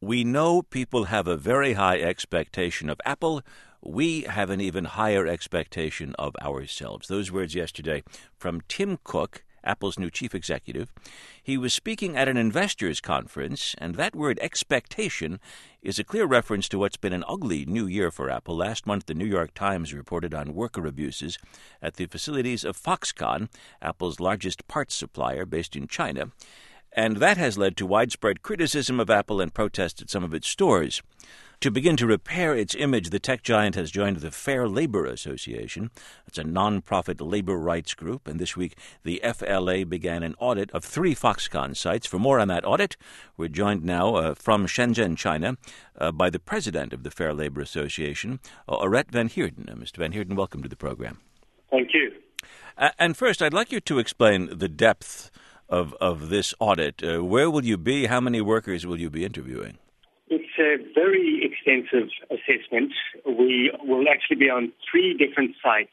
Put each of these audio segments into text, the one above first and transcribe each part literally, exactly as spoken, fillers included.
We know people have a very high expectation of Apple. We have an even higher expectation of ourselves. Those words yesterday from Tim Cook, Apple's new chief executive. He was speaking at an investors' conference, and that word expectation is a clear reference to what's been an ugly new year for Apple. Last month, the New York Times reported on worker abuses at the facilities of Foxconn, Apple's largest parts supplier based in China. And that has led to widespread criticism of Apple and protests at some of its stores. To begin to repair its image, the tech giant has joined the Fair Labor Association. It's a non-profit labor rights group, and this week the F L A began an audit of three Foxconn sites. For more on that audit, we're joined now uh, from Shenzhen, China, uh, by the president of the Fair Labor Association, uh, Aret Van Heerden. Uh, Mister Van Heerden, welcome to the program. Thank you. Uh, and first, I'd like you to explain the depth of, of this audit. Uh, where will you be? How many workers will you be interviewing? It's a very extensive assessment. We will actually be on three different sites.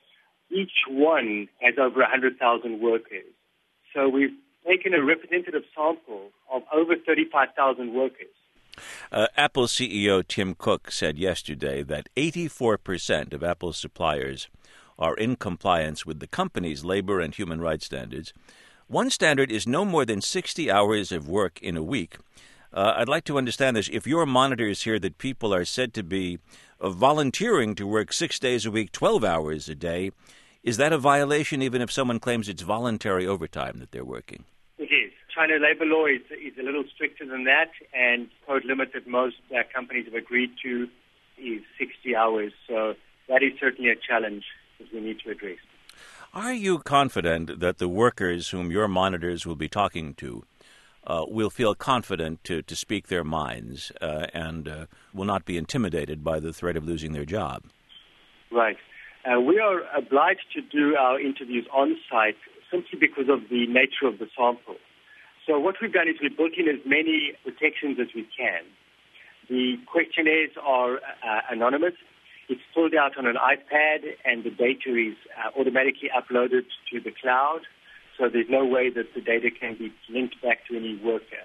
Each one has over one hundred thousand workers. So we've taken a representative sample of over thirty-five thousand workers. Uh, Apple C E O Tim Cook said yesterday that eighty-four percent of Apple's suppliers are in compliance with the company's labor and human rights standards. One standard is no more than sixty hours of work in a week. Uh, I'd like to understand this. If your monitors hear that people are said to be uh, volunteering to work six days a week, twelve hours a day, is that a violation even if someone claims it's voluntary overtime that they're working? It is. China labor law is, is a little stricter than that, and code limit that most uh, companies have agreed to is sixty hours. So that is certainly a challenge that we need to address. Are you confident that the workers whom your monitors will be talking to Uh, will feel confident to, to speak their minds uh, and uh, will not be intimidated by the threat of losing their job? Right. Uh, we are obliged to do our interviews on site simply because of the nature of the sample. So what we've done is we've built in as many protections as we can. The questionnaires are uh, anonymous. It's filled out on an iPad, and the data is uh, automatically uploaded to the cloud. So there's no way that the data can be linked back to any worker.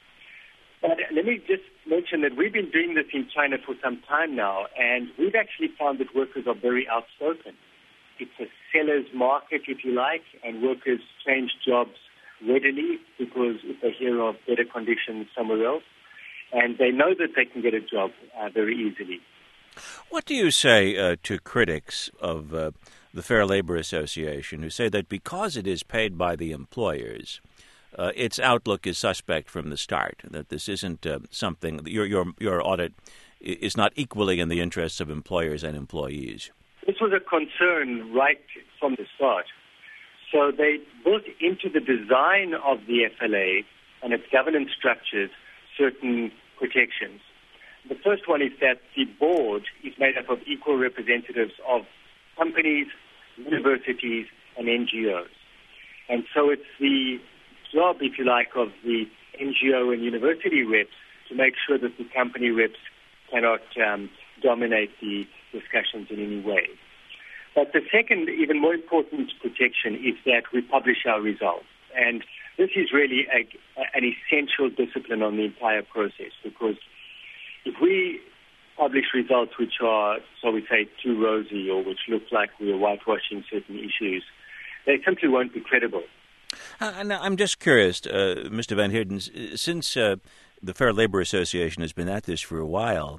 But let me just mention that we've been doing this in China for some time now, and we've actually found that workers are very outspoken. It's a seller's market, if you like, and workers change jobs readily because if they hear of better conditions somewhere else, and they know that they can get a job uh, very easily. What do you say uh, to critics of uh, the Fair Labor Association who say that because it is paid by the employers, uh, its outlook is suspect from the start, that this isn't uh, something, your, your, your audit is not equally in the interests of employers and employees? This was a concern right from the start. So they built into the design of the F L A and its governance structures certain protections. The first one is that the board is made up of equal representatives of companies, universities, and N G Os. And so it's the job, if you like, of the N G O and university reps to make sure that the company reps cannot um, dominate the discussions in any way. But the second, even more important protection is that we publish our results. And this is really a, an essential discipline on the entire process, because if we publish results which are, so we say, too rosy or which look like we are whitewashing certain issues, they simply won't be credible. Uh, now, I'm just curious, uh, Mister Van Heerden, since uh, the Fair Labor Association has been at this for a while,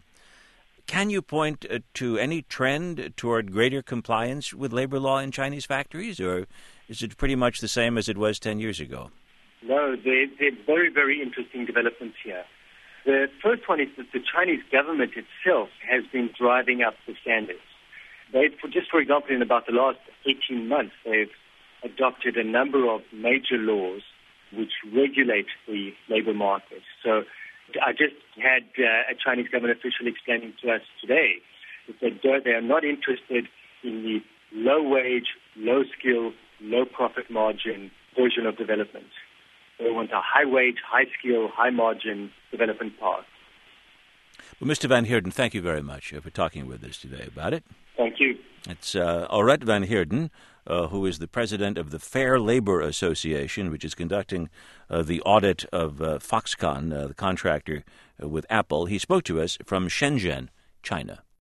can you point uh, to any trend toward greater compliance with labor law in Chinese factories, or is it pretty much the same as it was ten years ago? No, there are very, very interesting developments here. The first one is that the Chinese government itself has been driving up the standards. They've, just for example, in about the last eighteen months, they've adopted a number of major laws which regulate the labor market. So I just had uh, a Chinese government official explaining to us today that they, do, they are not interested in the low-wage, low-skill, low-profit margin version of development. They want a high-wage, high-skill, high-margin development path. Well, Mister Van Heerden, thank you very much for talking with us today about it. Thank you. It's uh, Aret Van Heerden uh, who is the president of the Fair Labor Association, which is conducting uh, the audit of uh, Foxconn, uh, the contractor uh, with Apple. He spoke to us from Shenzhen, China.